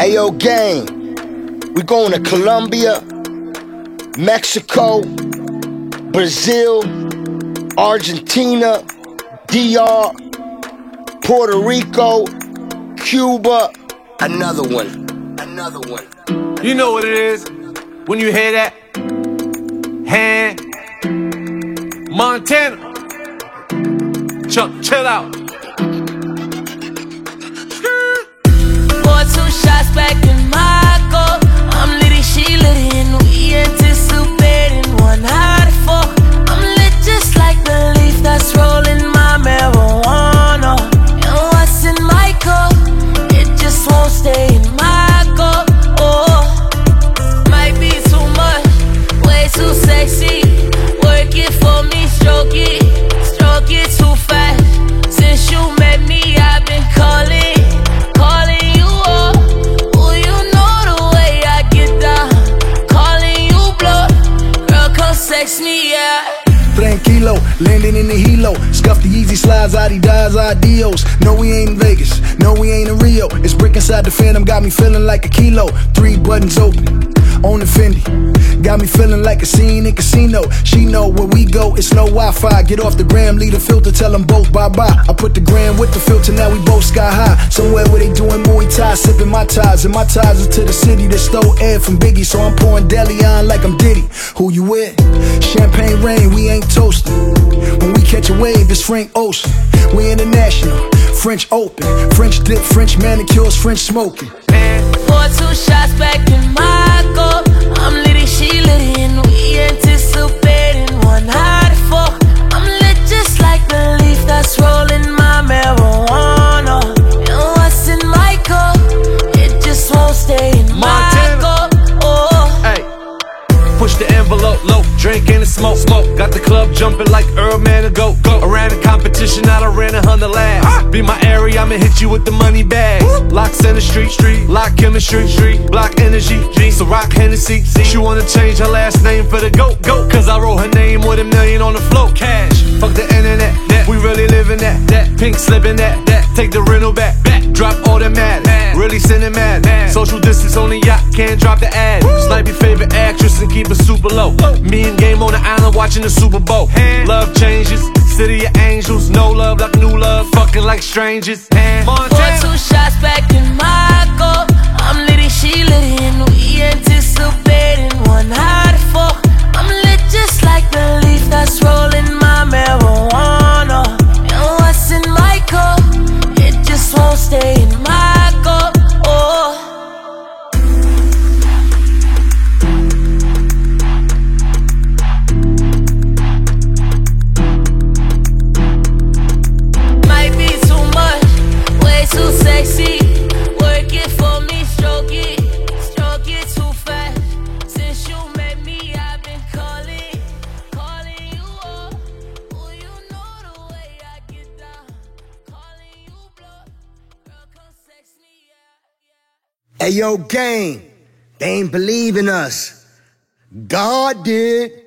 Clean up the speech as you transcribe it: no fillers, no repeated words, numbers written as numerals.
Ayo, gang, we going to Colombia, Mexico, Brazil, Argentina, DR, Puerto Rico, Cuba, another one. You know what it is when you hear that? Hand, Montana, chill out. Pour 2 shots back in my cup. I'm litty, she litty, and we anticipating one out of 4. I'm lit just like the leaf that's rolling my marijuana. And what's in my cup, it just won't stay in my cup. Oh, might be too much, way too sexy. Work it for me, stroke it too fast. Since you met me, I've been calling you up. Oh, you know the way I get down. Calling you bluff, girl, come sex me, yeah. Tranquilo, landing in the helo. Scuff the easy slides, Adidas, adios. No, we ain't in Vegas, no, we ain't in Rio. It's brick inside the Phantom, got me feeling like a kilo. 3 buttons open, on the Fendi. Got me feeling like a scene in casino. She know where we go, it's no Wi-Fi. Get off the gram, leave the filter, tell them both bye-bye. I put the gram with the filter, now we both sky high. Somewhere where they doing Muay Thai, sipping my ties. And my ties is to the city that stole air from Biggie. So I'm pouring deli on like I'm Diddy. Who you with? Champagne rain, we ain't toasting. When we catch a wave, it's Frank Ocean. We international, French open. French dip, French manicures, French smoking. Pour 2 shots back in my cup. I'm litty, she litty, and we anticipating one out of 4. I'm lit just like the leaf that's rolling my marijuana. And what's in my cup, it just won't stay in my cup. Oh, Hey, push the envelope low, drink and smoke. Got the club jumping like Earl Man to go. Around the competition, I done ran 100 laps. Be my area, I'ma hit you with the money bags. Lock Center Street, lock chemistry, block energy, so rock Hennessy. She wanna change her last name for the GOAT, cause I wrote her name with $1 million on the float. Cash, fuck the internet, we really living that. Pink slipping that. Take the rental back. Drop automatic, really cinematic. Social distance on the yacht, can't drop the ad. Snipe your favorite actress and keep it super low. Me and Game on the island watching the Super Bowl. Love changes, city of angels. No love like new love, fucking like strangers. pour 2 shots back in my cup. I'm litty, she litty, and we anticipating one out of 4. I'm lit just like the leaf that's rolling my marijuana. And what's in my cup, it just won't stay in my cup. Oh, might be too much, way too sexy. Work it for me, stroke it too fast. Since you met me, I've been calling you up. Oh, you know the way I get down. Calling you bluff, girl, come sex me, yeah. Ayo, gang, they ain't believe in us. God did.